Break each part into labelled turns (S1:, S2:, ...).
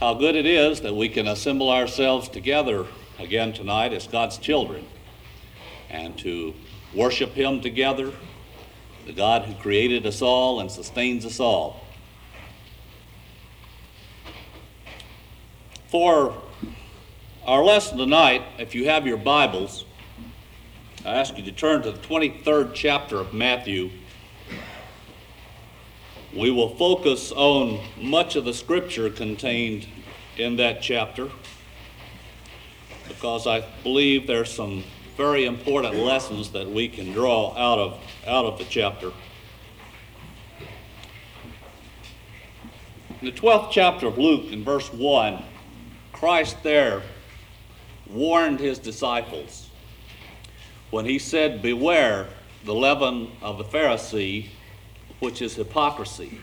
S1: how good it is that we can assemble ourselves together again tonight as God's children and to worship Him together, the God who created us all and sustains us all. For our lesson tonight, if you have your Bibles, I ask you to turn to the 23rd chapter of Matthew. We will focus on much of the scripture contained in that chapter because I believe there's some very important lessons that we can draw out of the chapter. In the 12th chapter of Luke, in verse 1, Christ there warned his disciples when he said, "Beware the leaven of the Pharisee, which is hypocrisy."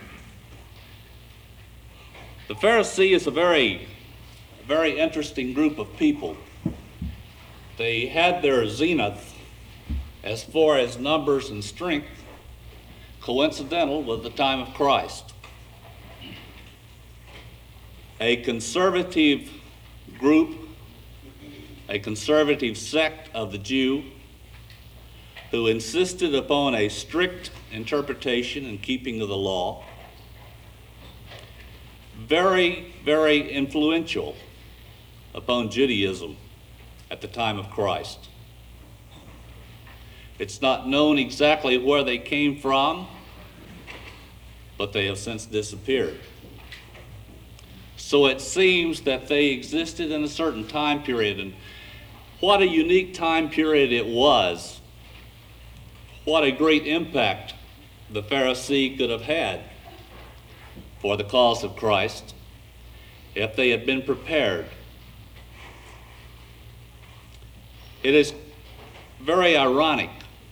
S1: The Pharisee is a very interesting group of people. They had their zenith as far as numbers and strength coincidental with the time of Christ. A conservative group, a conservative sect of the Jew who insisted upon a strict interpretation and keeping of the law. Very, very influential upon Judaism at the time of Christ. It's not known exactly where they came from, but they have since disappeared. So it seems that they existed in a certain time period, and what a unique time period it was. What a great impact the Pharisee could have had for the cause of Christ if they had been prepared. It is very ironic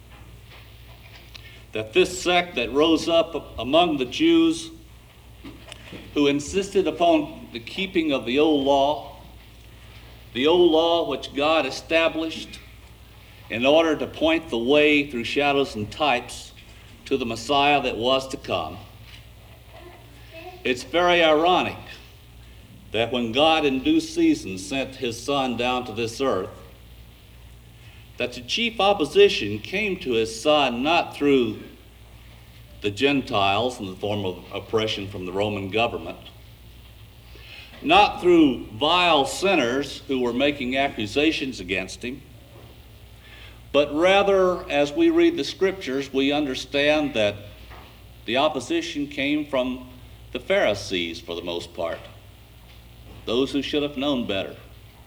S1: that this sect that rose up among the Jews who insisted upon the keeping of the old law which God established in order to point the way through shadows and types to the Messiah that was to come. It's very ironic that when God in due season sent his Son down to this earth, that the chief opposition came to his Son not through the Gentiles in the form of oppression from the Roman government, not through vile sinners who were making accusations against him, but rather, as we read the scriptures, we understand that the opposition came from the Pharisees for the most part, those who should have known better.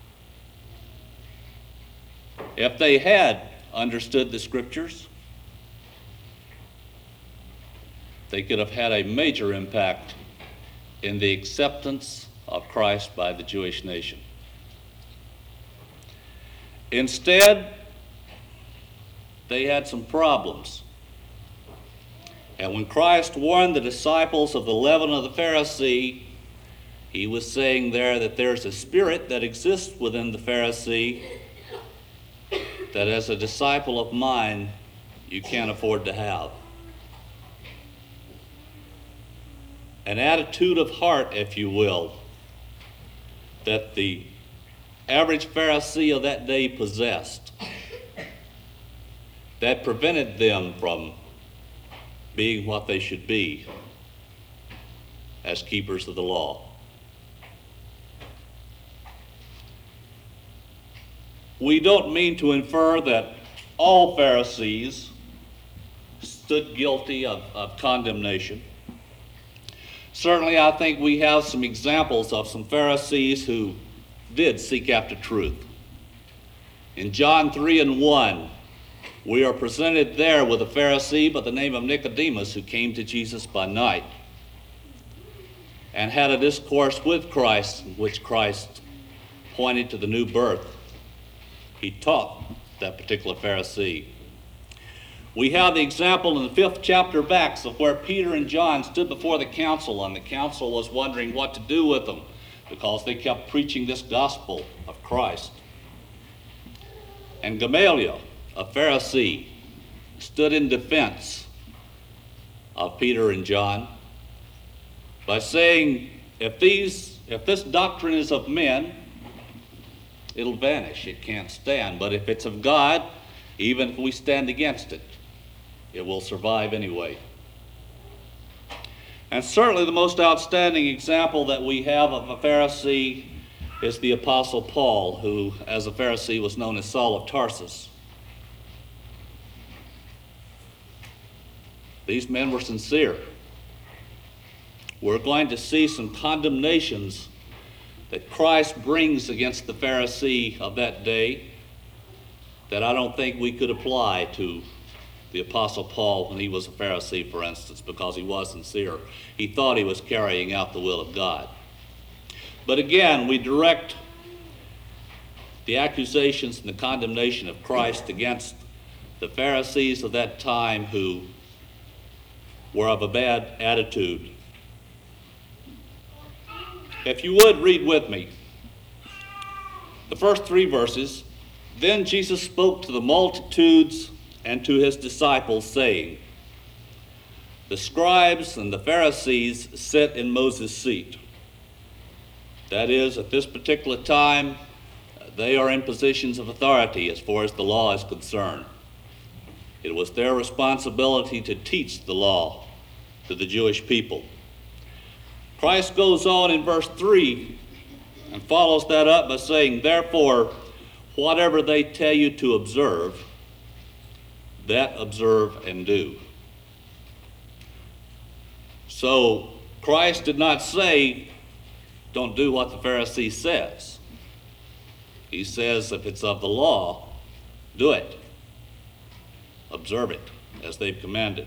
S1: If they had understood the scriptures, they could have had a major impact in the acceptance of Christ by the Jewish nation. Instead, they had some problems. And when Christ warned the disciples of the leaven of the Pharisee, he was saying there that there's a spirit that exists within the Pharisee that as a disciple of mine, you can't afford to have. An attitude of heart, if you will, that the average Pharisee of that day possessed, that prevented them from being what they should be as keepers of the law. We don't mean to infer that all Pharisees stood guilty of condemnation. Certainly, I think we have some examples of some Pharisees who did seek after truth. In John 3:1, we are presented there with a Pharisee by the name of Nicodemus who came to Jesus by night and had a discourse with Christ in which Christ pointed to the new birth. He taught that particular Pharisee. We have the example in the 5th chapter of Acts of where Peter and John stood before the council, and the council was wondering what to do with them because they kept preaching this gospel of Christ. And Gamaliel, a Pharisee, stood in defense of Peter and John by saying, if If this doctrine is of men, it'll vanish. It can't stand. But if it's of God, even if we stand against it, it will survive anyway. And certainly the most outstanding example that we have of a Pharisee is the Apostle Paul, who, as a Pharisee, was known as Saul of Tarsus. These men were sincere. We're going to see some condemnations that Christ brings against the Pharisee of that day that I don't think we could apply to the Apostle Paul when he was a Pharisee, for instance, because he was sincere. He thought he was carrying out the will of God. But again, we direct the accusations and the condemnation of Christ against the Pharisees of that time who were of a bad attitude. If you would, read with me the first 3 verses. Then Jesus spoke to the multitudes and to his disciples, saying, the scribes and the Pharisees sit in Moses' seat. That is, at this particular time, they are in positions of authority as far as the law is concerned. It was their responsibility to teach the law to the Jewish people. Christ goes on in verse 3 and follows that up by saying, therefore, whatever they tell you to observe, that observe and do. So Christ did not say, don't do what the Pharisee says. He says, if it's of the law, do it. Observe it as they've commanded.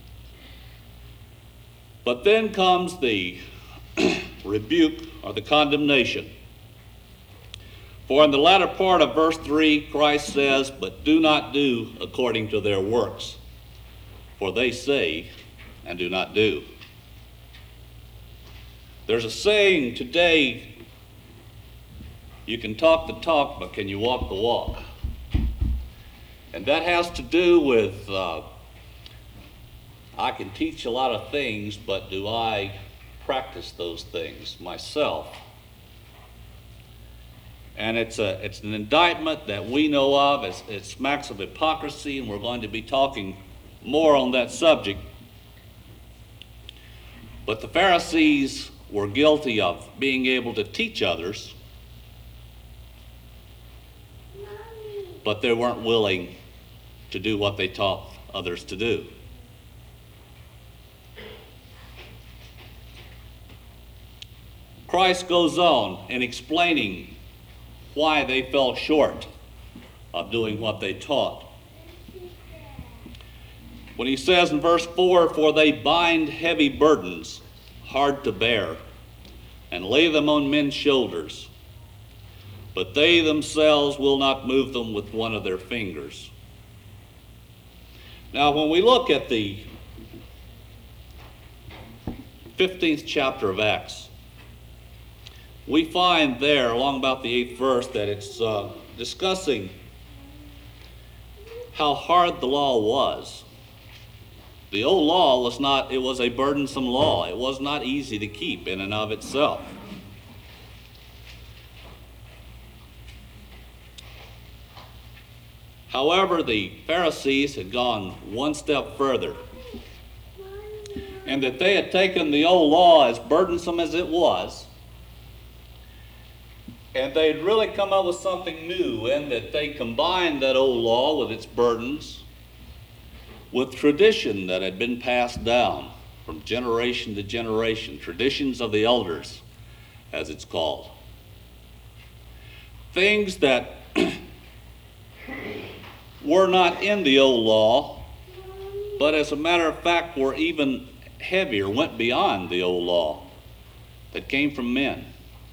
S1: But then comes the rebuke or the condemnation. For in the latter part of verse 3, Christ says, but do not do according to their works, for they say and do not do. There's a saying today, you can talk the talk, but can you walk the walk? And that has to do with, I can teach a lot of things, but do I practice those things myself? And it's an indictment that we know of. It smacks of hypocrisy, and we're going to be talking more on that subject. But the Pharisees were guilty of being able to teach others, but they weren't willing to do what they taught others to do. Christ goes on in explaining why they fell short of doing what they taught. When he says in verse 4, for they bind heavy burdens, hard to bear, and lay them on men's shoulders, but they themselves will not move them with one of their fingers. Now, when we look at the 15th chapter of Acts, we find there, along about the 8th verse, that it's discussing how hard the law was. The old law was a burdensome law. It was not easy to keep in and of itself. However, the Pharisees had gone one step further, and that they had taken the old law, as burdensome as it was, and they'd really come up with something new, in that they combined that old law with its burdens with tradition that had been passed down from generation to generation, traditions of the elders, as it's called. Things that were not in the old law, but as a matter of fact were even heavier, went beyond the old law, that came from men.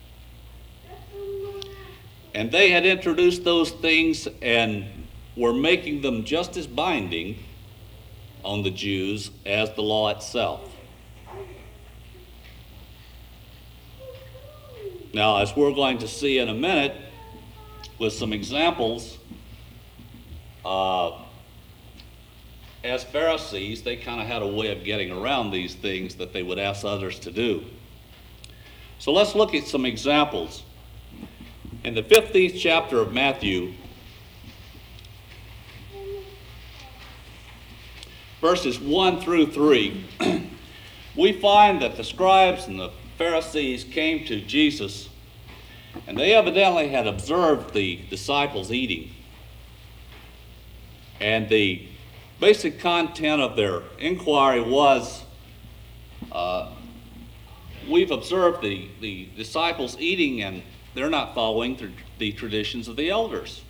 S1: And they had introduced those things and were making them just as binding on the Jews as the law itself. Now, as we're going to see in a minute, with some examples, as Pharisees, they kind of had a way of getting around these things that they would ask others to do. So let's look at some examples. In the 15th chapter of Matthew, verses 1 through 3, we find that the scribes and the Pharisees came to Jesus, and they evidently had observed the disciples eating. And the basic content of their inquiry was, we've observed the disciples eating, and they're not following the traditions of the elders.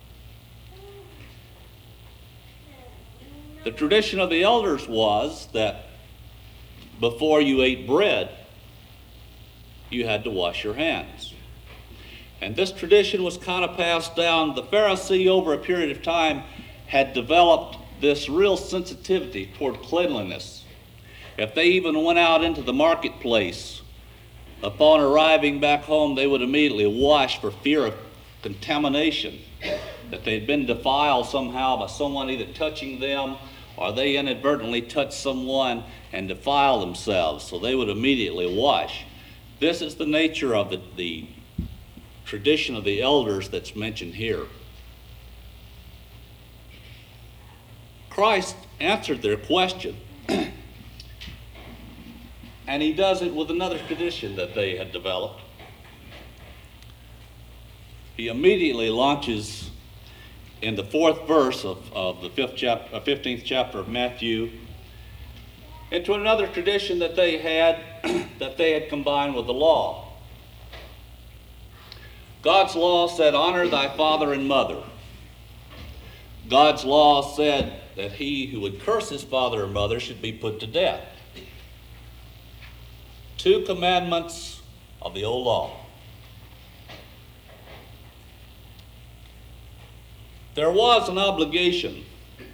S1: The tradition of the elders was that before you ate bread, you had to wash your hands. And this tradition was kind of passed down. The Pharisee, over a period of time, had developed this real sensitivity toward cleanliness. If they even went out into the marketplace, upon arriving back home, they would immediately wash for fear of contamination, that they'd been defiled somehow by someone either touching them or they inadvertently touched someone and defile themselves, so they would immediately wash. This is the nature of the tradition of the elders that's mentioned here. Christ answered their question, and he does it with another tradition that they had developed. He immediately launches in the 4th verse of the 15th chapter of Matthew into another tradition that they had combined with the law. God's law said, honor thy father and mother. God's law said that he who would curse his father or mother should be put to death. 2 commandments of the old law. There was an obligation,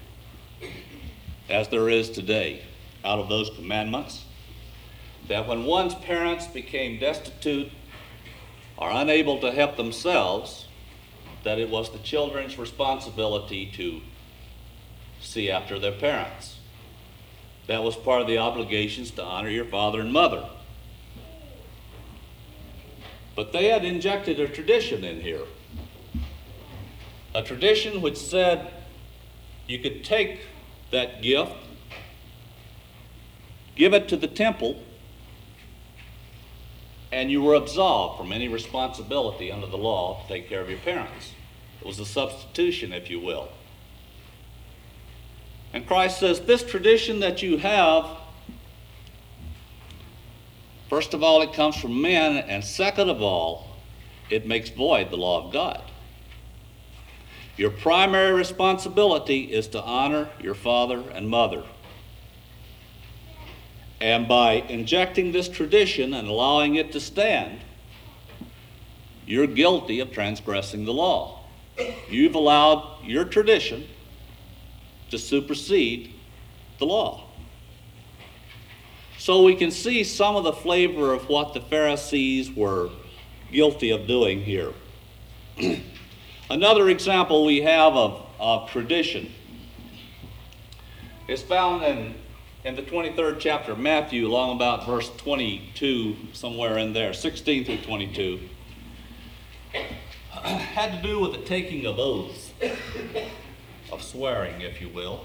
S1: as there is today, out of those commandments, that when one's parents became destitute or unable to help themselves, that it was the children's responsibility to see after their parents. That was part of the obligations, to honor your father and mother. But they had injected a tradition in here. A tradition which said you could take that gift, give it to the temple, and you were absolved from any responsibility under the law to take care of your parents. It was a substitution, if you will. And Christ says, this tradition that you have, first of all, it comes from men, and second of all, it makes void the law of God. Your primary responsibility is to honor your father and mother. And by injecting this tradition and allowing it to stand, you're guilty of transgressing the law. You've allowed your tradition to supersede the law. So we can see some of the flavor of what the Pharisees were guilty of doing here. Another example we have of tradition is found in the 23rd chapter of Matthew, along about verse 22, somewhere in there, 16 through 22. Had to do with the taking of oaths, of swearing, if you will.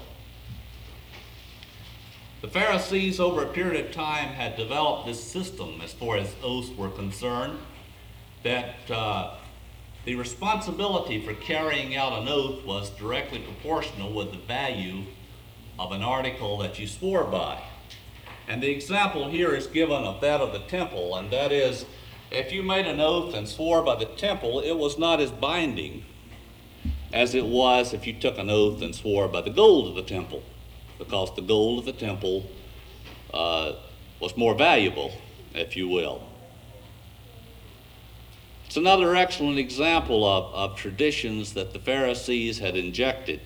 S1: The Pharisees, over a period of time, had developed this system as far as oaths were concerned, that the responsibility for carrying out an oath was directly proportional with the value of an article that you swore by. And the example here is given of that of the temple, and that is, if you made an oath and swore by the temple, it was not as binding as it was if you took an oath and swore by the gold of the temple, because the gold of the temple was more valuable, if you will. It's another excellent example of traditions that the Pharisees had injected.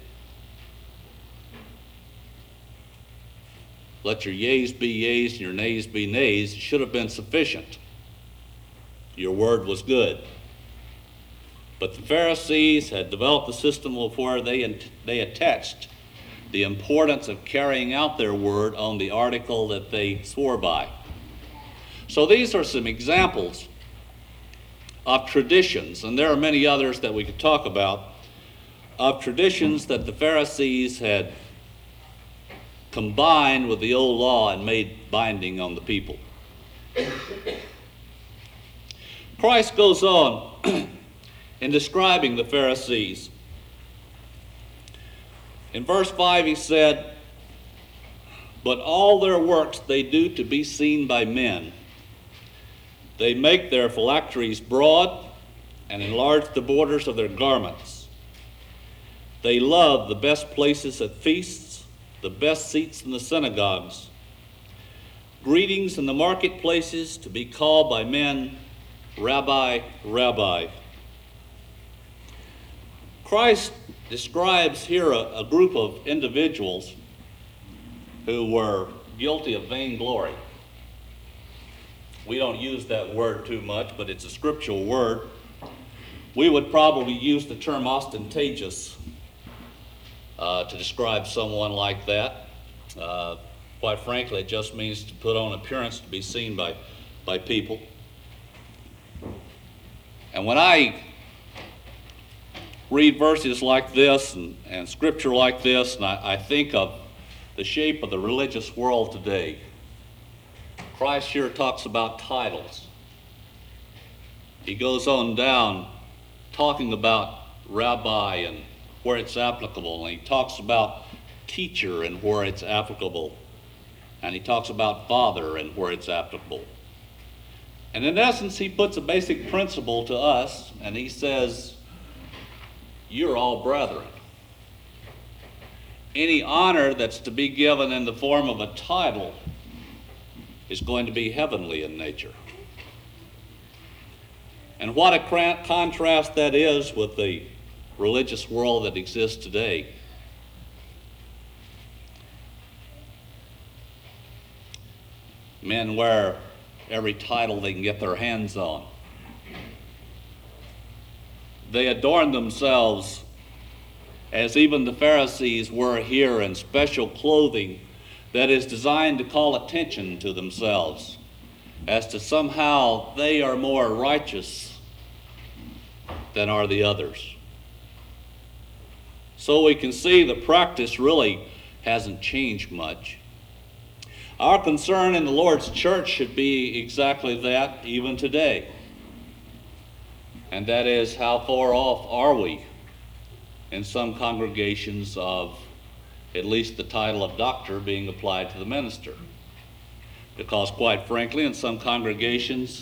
S1: Let your yeas be yeas and your nays be nays should have been sufficient. Your word was good. But the Pharisees had developed a system of where they attached the importance of carrying out their word on the article that they swore by. So these are some examples of traditions, and there are many others that we could talk about, of traditions that the Pharisees had combined with the old law and made binding on the people. Christ goes on in describing the Pharisees. In verse 5 he said, "But all their works they do to be seen by men. They make their phylacteries broad and enlarge the borders of their garments. They love the best places at feasts, the best seats in the synagogues, greetings in the marketplaces, to be called by men, Rabbi, Rabbi." Christ describes here a group of individuals who were guilty of vainglory. We don't use that word too much, but it's a scriptural word. We would probably use the term ostentatious to describe someone like that. Quite frankly, it just means to put on appearance to be seen by people. And when I read verses like this and scripture like this, and I think of the shape of the religious world today, Christ here talks about titles. He goes on down talking about rabbi and where it's applicable, and he talks about teacher and where it's applicable, and he talks about father and where it's applicable. And in essence, he puts a basic principle to us, and he says, you're all brethren. Any honor that's to be given in the form of a title is going to be heavenly in nature. And what a contrast that is with the religious world that exists today. Men wear every title they can get their hands on. They adorn themselves, as even the Pharisees were here, in special clothing that is designed to call attention to themselves, as to somehow they are more righteous than are the others. So we can see the practice really hasn't changed much. Our concern in the Lord's church should be exactly that, even today. And that is, how far off are we in some congregations of at least the title of doctor being applied to the minister? Because quite frankly, in some congregations,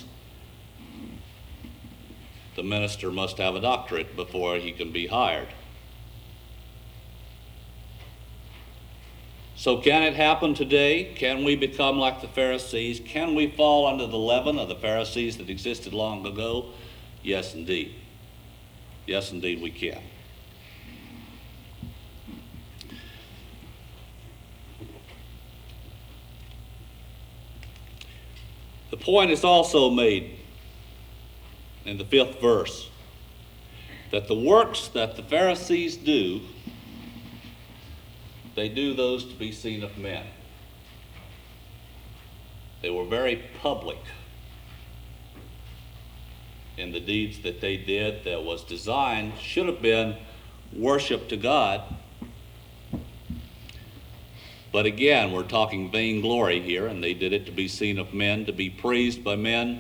S1: the minister must have a doctorate before he can be hired. So can it happen today? Can we become like the Pharisees? Can we fall under the leaven of the Pharisees that existed long ago? Yes, indeed. Yes, indeed, we can. The point is also made in the 5th verse that the works that the Pharisees do, they do those to be seen of men. They were very public in the deeds that they did that was designed, should have been worship to God. But again, we're talking vainglory here, and they did it to be seen of men, to be praised by men.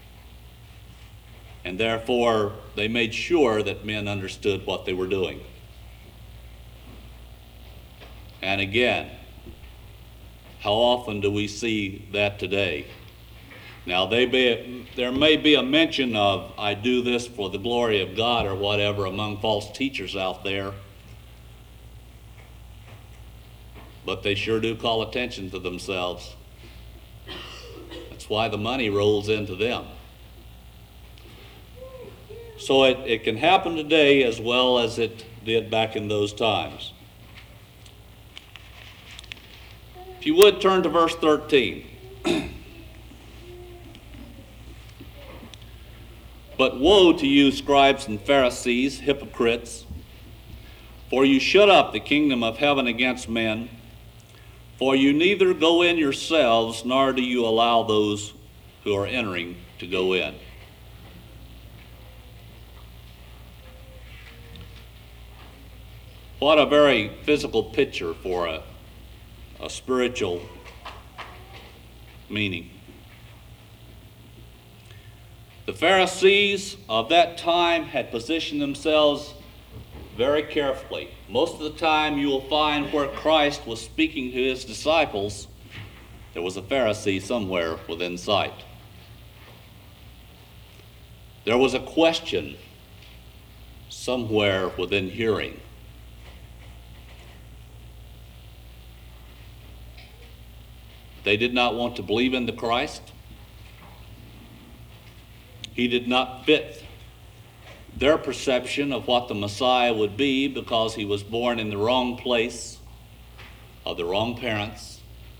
S1: And therefore, they made sure that men understood what they were doing. And again, how often do we see that today? Now, there may be a mention of, I do this for the glory of God or whatever, among false teachers out there. But they sure do call attention to themselves. That's why the money rolls into them. So it can happen today as well as it did back in those times. If you would, turn to verse 13. But woe to you, scribes and Pharisees, hypocrites, for you shut up the kingdom of heaven against men, for you neither go in yourselves, nor do you allow those who are entering to go in. What a very physical picture for a spiritual meaning. The Pharisees of that time had positioned themselves very carefully. Most of the time you will find where Christ was speaking to his disciples, there was a Pharisee somewhere within sight. There was a question somewhere within hearing. They did not want to believe in the Christ. He did not fit their perception of what the Messiah would be because he was born in the wrong place, of the wrong parents.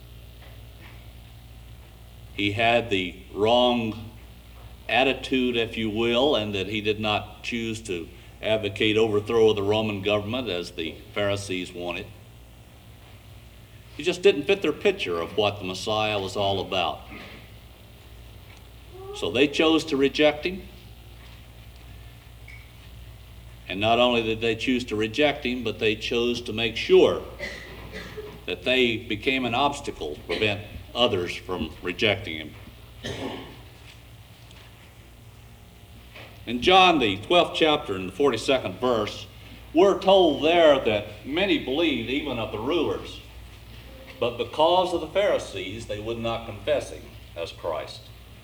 S1: He had the wrong attitude, if you will, and that he did not choose to advocate overthrow of the Roman government as the Pharisees wanted. He just didn't fit their picture of what the Messiah was all about. So they chose to reject him. And not only did they choose to reject him, but they chose to make sure that they became an obstacle to prevent others from rejecting him. In John, the 12th chapter, in the 42nd verse, we're told there that many believed, even of the rulers, but because of the Pharisees, they would not confess him as Christ,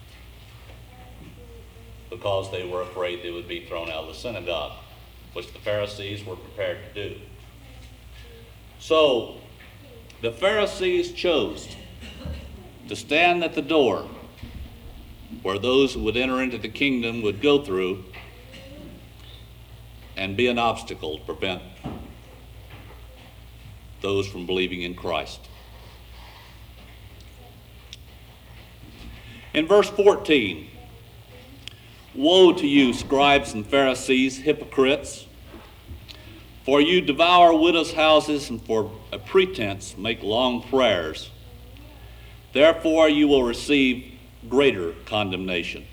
S1: because they were afraid they would be thrown out of the synagogue, which the Pharisees were prepared to do. So the Pharisees chose to stand at the door where those who would enter into the kingdom would go through and be an obstacle to prevent those from believing in Christ. In verse 14, woe to you, scribes and Pharisees, hypocrites, for you devour widows' houses and for a pretense make long prayers. Therefore you will receive greater condemnation.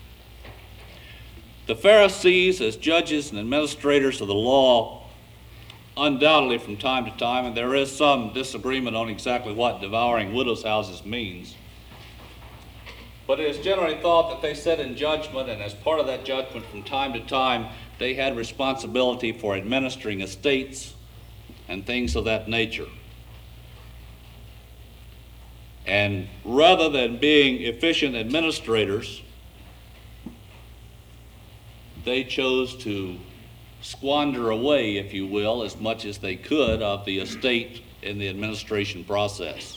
S1: The Pharisees, as judges and administrators of the law, undoubtedly from time to time, and there is some disagreement on exactly what devouring widows' houses means, but it is generally thought that they sat in judgment, and as part of that judgment from time to time, they had responsibility for administering estates and things of that nature. And rather than being efficient administrators, they chose to squander away, if you will, as much as they could of the estate in the administration process.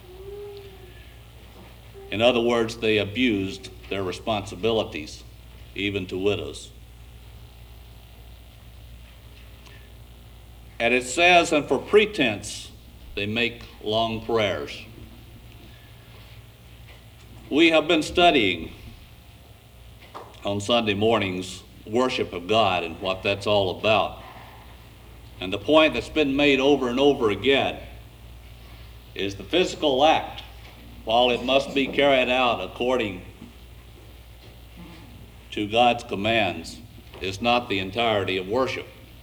S1: In other words, they abused their responsibilities, even to widows. And it says, and for pretense, they make long prayers. We have been studying on Sunday mornings worship of God and what that's all about. And the point that's been made over and over again is the physical act, while it must be carried out according to God's commands, is not the entirety of worship.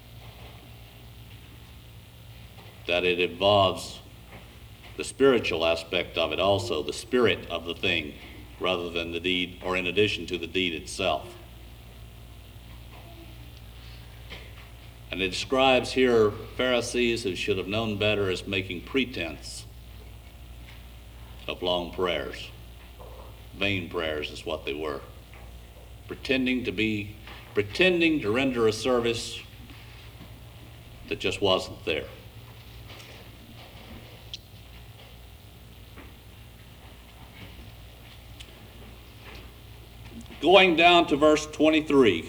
S1: That it involves the spiritual aspect of it also, the spirit of the thing, rather than the deed, or in addition to the deed itself. And it describes here Pharisees who should have known better as making pretense of long prayers. Vain prayers is what they were. Pretending to render a service that just wasn't there. Going down to verse 23.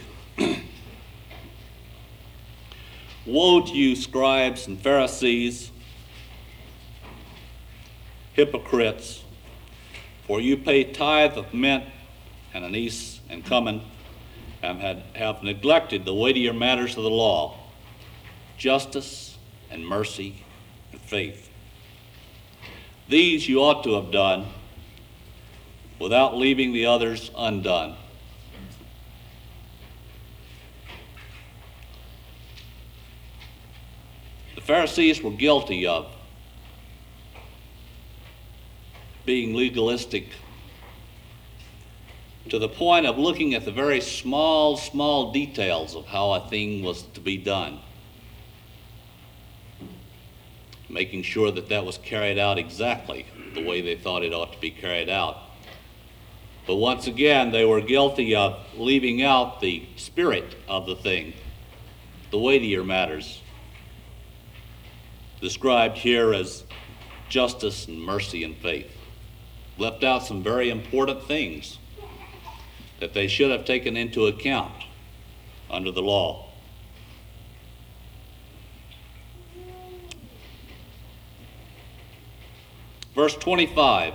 S1: Woe to you, scribes and Pharisees, hypocrites, for you pay tithe of mint and anise and cumin, and have neglected the weightier matters of the law, justice and mercy and faith. These you ought to have done, without leaving the others undone. The Pharisees were guilty of being legalistic to the point of looking at the very small details of how a thing was to be done, making sure that that was carried out exactly the way they thought it ought to be carried out. But once again, they were guilty of leaving out the spirit of the thing, the weightier matters, described here as justice and mercy and faith. Left out some very important things that they should have taken into account under the law. Verse 25,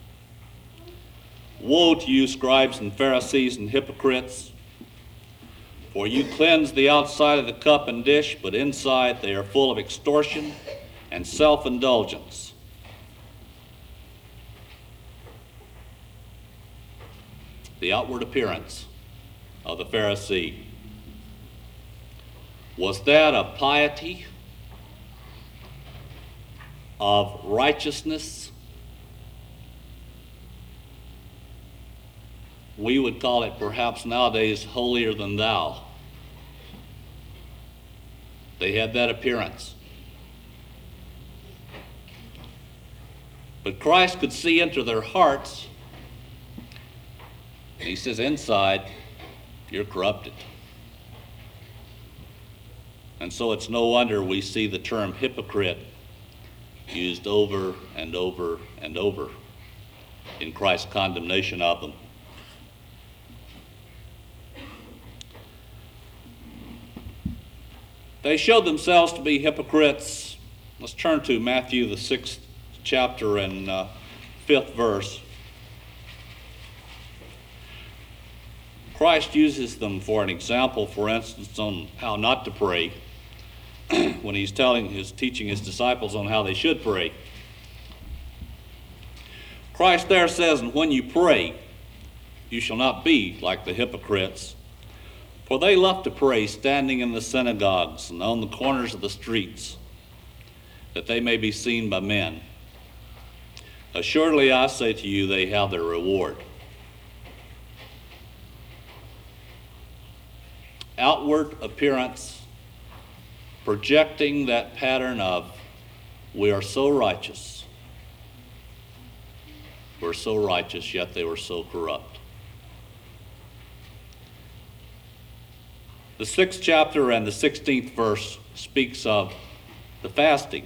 S1: "Woe to you, scribes and Pharisees and hypocrites, for you cleanse the outside of the cup and dish, but inside they are full of extortion and self-indulgence." The outward appearance of the Pharisee, was that of piety, of righteousness? We would call it perhaps nowadays holier than thou. They had that appearance. But Christ could see into their hearts. And he says, inside, you're corrupted. And so it's no wonder we see the term hypocrite used over and over and over in Christ's condemnation of them. They showed themselves to be hypocrites. Let's turn to Matthew, the 6th chapter and 5th verse. Christ uses them for an example, for instance, on how not to pray when he's teaching his disciples on how they should pray. Christ there says, "And when you pray, you shall not be like the hypocrites, for they love to pray standing in the synagogues and on the corners of the streets, that they may be seen by men. Assuredly, I say to you, they have their reward." Outward appearance projecting that pattern of, we are so righteous. We're so righteous, yet they were so corrupt. The 6th chapter and the 16th verse speaks of the fasting.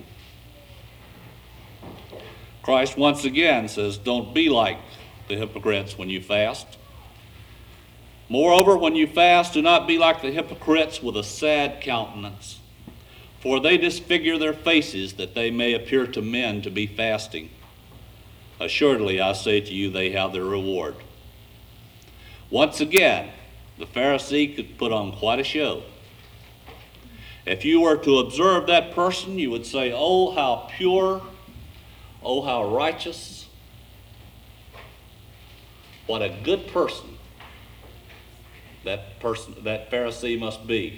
S1: Christ once again says, don't be like the hypocrites when you fast. Moreover, when you fast, do not be like the hypocrites with a sad countenance, for they disfigure their faces that they may appear to men to be fasting. Assuredly, I say to you, they have their reward. Once again, the Pharisee could put on quite a show. If you were to observe that person, you would say, oh, how pure, oh, how righteous, what a good person that Pharisee must be.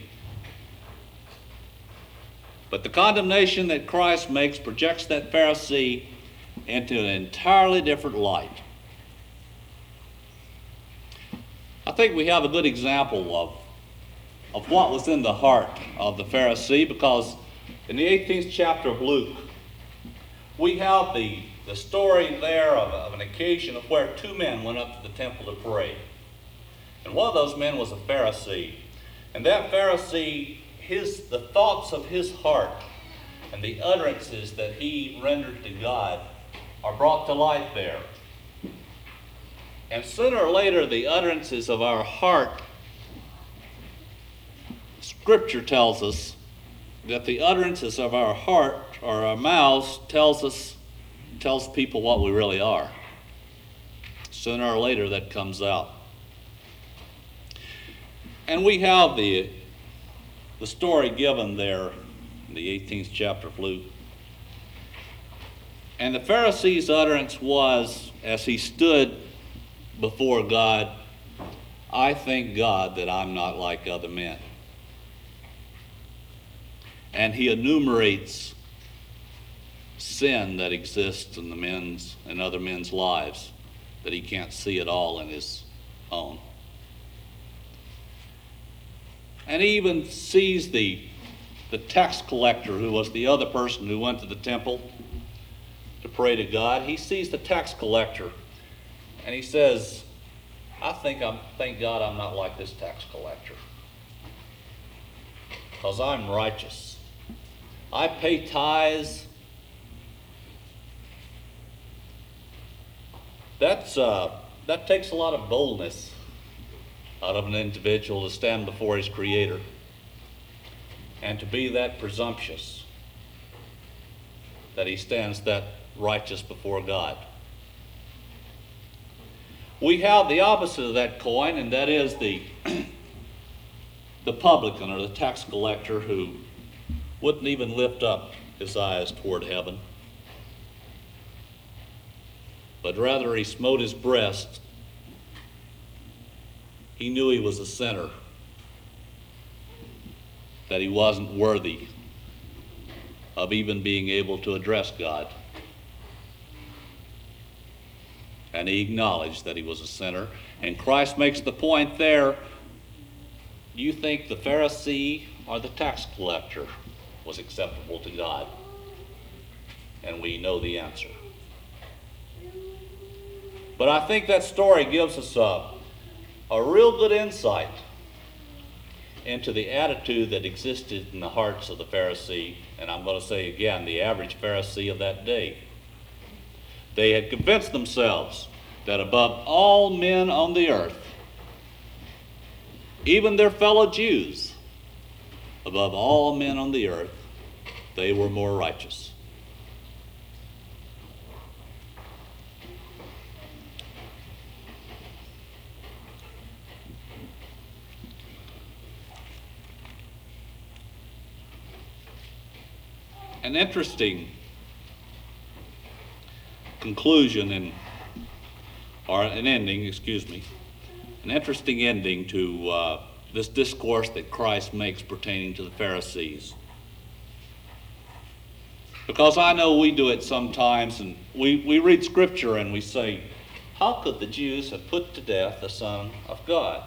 S1: But the condemnation that Christ makes projects that Pharisee into an entirely different light. I think we have a good example of what was in the heart of the Pharisee, because in the 18th chapter of Luke, we have the story there of an occasion of where two men went up to the temple to pray. And one of those men was a Pharisee. And that Pharisee, the thoughts of his heart and the utterances that he rendered to God are brought to light there. And sooner or later, the utterances of our heart, Scripture tells us that the utterances of our heart or our mouths tells people what we really are. Sooner or later, that comes out. And we have the story given there in the 18th chapter of Luke. And the Pharisee's utterance was, as he stood before God, I thank God that I'm not like other men. And he enumerates sin that exists in the men's and other men's lives that he can't see at all in his own. And he even sees the tax collector, who was the other person who went to the temple to pray to God. He sees the tax collector and he says, thank God I'm not like this tax collector, because I'm righteous. I pay tithes. That takes a lot of boldness out of an individual to stand before his Creator and to be that presumptuous that he stands that righteous before God. We have the opposite of that coin, and that is the publican or the tax collector, who wouldn't even lift up his eyes toward heaven, but rather he smote his breast. He knew he was a sinner, that he wasn't worthy of even being able to address God. And he acknowledged that he was a sinner. And Christ makes the point there, do you think the Pharisee or the tax collector was acceptable to God? And we know the answer. But I think that story gives us a real good insight into the attitude that existed in the hearts of the Pharisee, and I'm going to say again, the average Pharisee of that day. They had convinced themselves that above all men on the earth, even their fellow Jews, above all men on the earth, they were more righteous. An interesting conclusion an interesting ending to this discourse that Christ makes pertaining to the Pharisees. Because I know we do it sometimes, and we read Scripture and we say, how could the Jews have put to death the Son of God?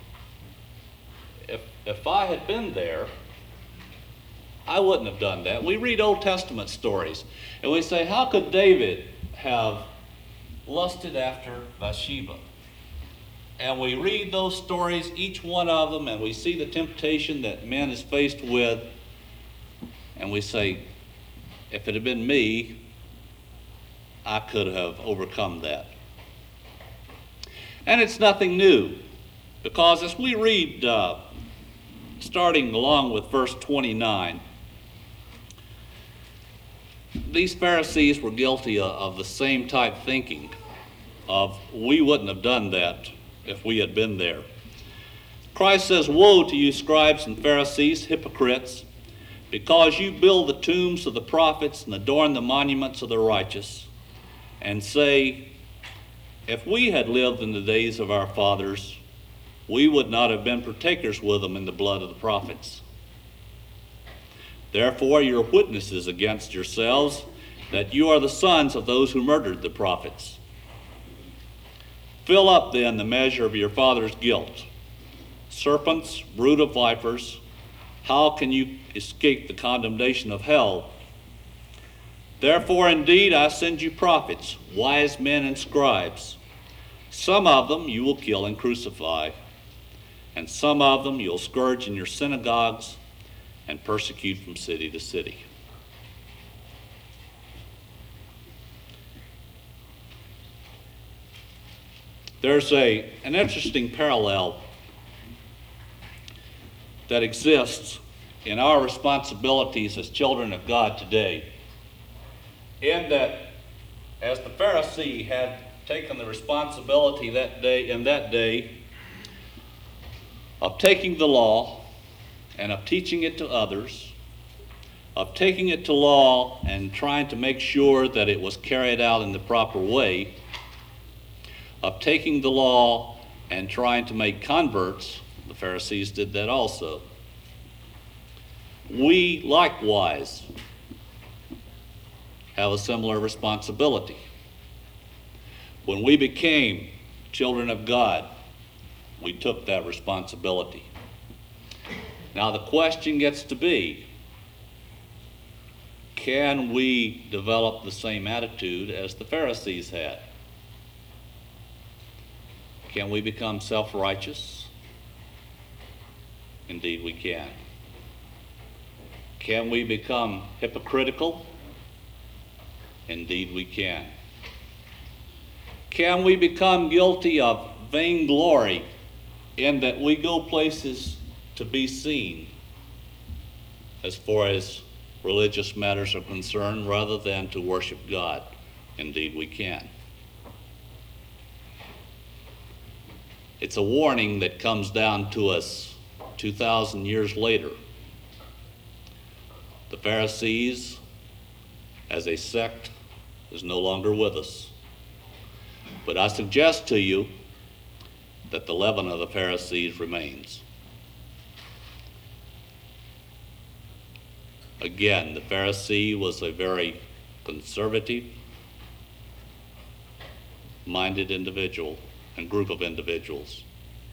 S1: If I had been there, I wouldn't have done that. We read Old Testament stories, and we say, how could David have lusted after Bathsheba? And we read those stories, each one of them, and we see the temptation that man is faced with, and we say, if it had been me, I could have overcome that. And it's nothing new, because as we read, starting along with verse 29, these Pharisees were guilty of the same type thinking of, we wouldn't have done that if we had been there. Christ says, woe to you scribes and Pharisees, hypocrites, because you build the tombs of the prophets and adorn the monuments of the righteous, and say, if we had lived in the days of our fathers, we would not have been partakers with them in the blood of the prophets. Therefore, you're witnesses against yourselves that you are the sons of those who murdered the prophets. Fill up then the measure of your father's guilt. Serpents, brood of vipers, how can you escape the condemnation of hell? Therefore, indeed, I send you prophets, wise men and scribes. Some of them you will kill and crucify, and some of them you'll scourge in your synagogues and persecute from city to city. There's an interesting parallel that exists in our responsibilities as children of God today, in that as the Pharisee had taken the responsibility that day of taking the law and of teaching it to others, of taking it to law and trying to make sure that it was carried out in the proper way, of taking the law and trying to make converts. The Pharisees did that also. We likewise have a similar responsibility. When we became children of God, we took that responsibility. Now the question gets to be, can we develop the same attitude as the Pharisees had? Can we become self-righteous? Indeed we can. Can we become hypocritical? Indeed we can. Can we become guilty of vainglory in that we go places to be seen as far as religious matters are concerned rather than to worship God? Indeed we can. It's a warning that comes down to us 2,000 years later. The Pharisees, as a sect, is no longer with us. But I suggest to you that the leaven of the Pharisees remains. Again, the Pharisee was a very conservative-minded individual and group of individuals.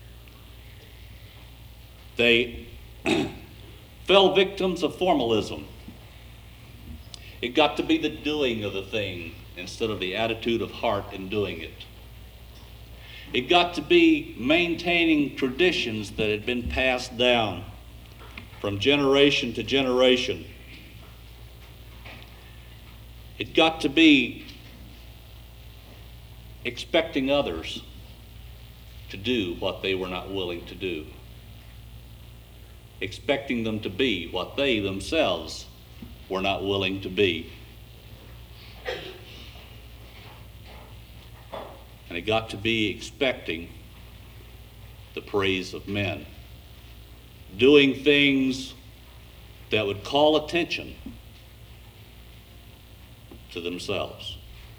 S1: They fell victims of formalism. It got to be the doing of the thing instead of the attitude of heart in doing it. It got to be maintaining traditions that had been passed down from generation to generation. It got to be expecting others to do what they were not willing to do, expecting them to be what they themselves were not willing to be. And it got to be expecting the praise of men, doing things that would call attention to themselves.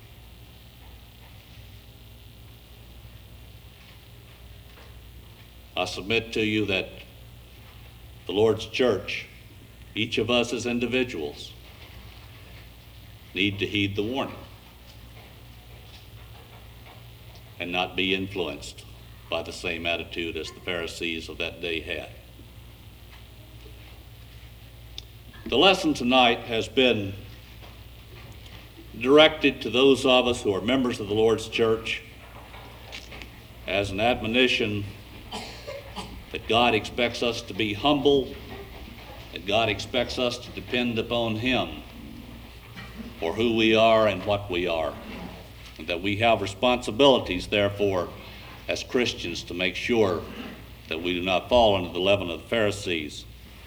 S1: I submit to you that the Lord's church, each of us as individuals, need to heed the warning and not be influenced by the same attitude as the Pharisees of that day had. The lesson tonight has been directed to those of us who are members of the Lord's church as an admonition that God expects us to be humble, that God expects us to depend upon Him for who we are and what we are, and that we have responsibilities, therefore, as Christians to make sure that we do not fall into the leaven of the Pharisees.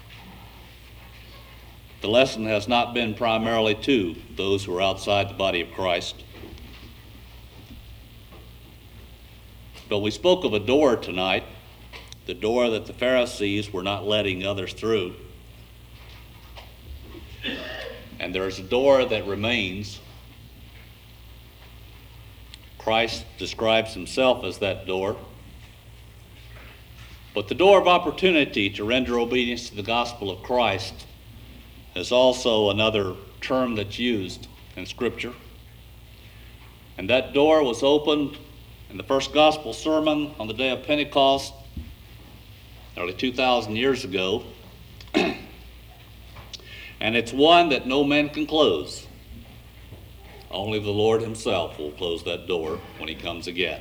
S1: The lesson has not been primarily to those who are outside the body of Christ. But we spoke of a door tonight, the door that the Pharisees were not letting others through. And there is a door that remains. Christ describes himself as that door. But the door of opportunity to render obedience to the gospel of Christ is also another term that's used in Scripture. And that door was opened in the first gospel sermon on the day of Pentecost, nearly 2,000 years ago. And it's one that no man can close. Only the Lord himself will close that door when he comes again.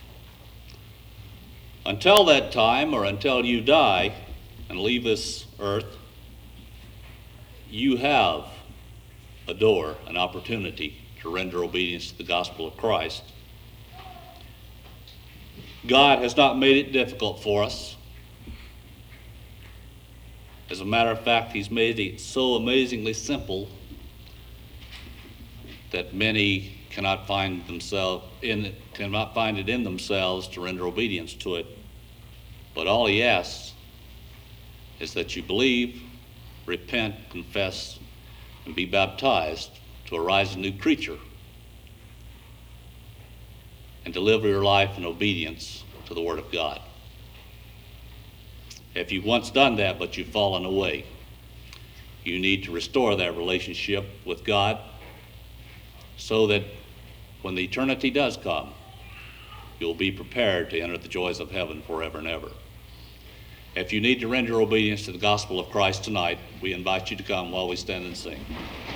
S1: Until that time, or until you die and leave this earth, you have a door, an opportunity to render obedience to the gospel of Christ. God has not made it difficult for us. As a matter of fact, he's made it so amazingly simple that many cannot find it in themselves to render obedience to it. But all he asks is that you believe, repent, confess, and be baptized to arise a new creature. and to live your life in obedience to the Word of God. If you've once done that but you've fallen away, you need to restore that relationship with God so that when the eternity does come, you'll be prepared to enter the joys of heaven forever and ever. If you need to render obedience to the gospel of Christ tonight, we invite you to come while we stand and sing.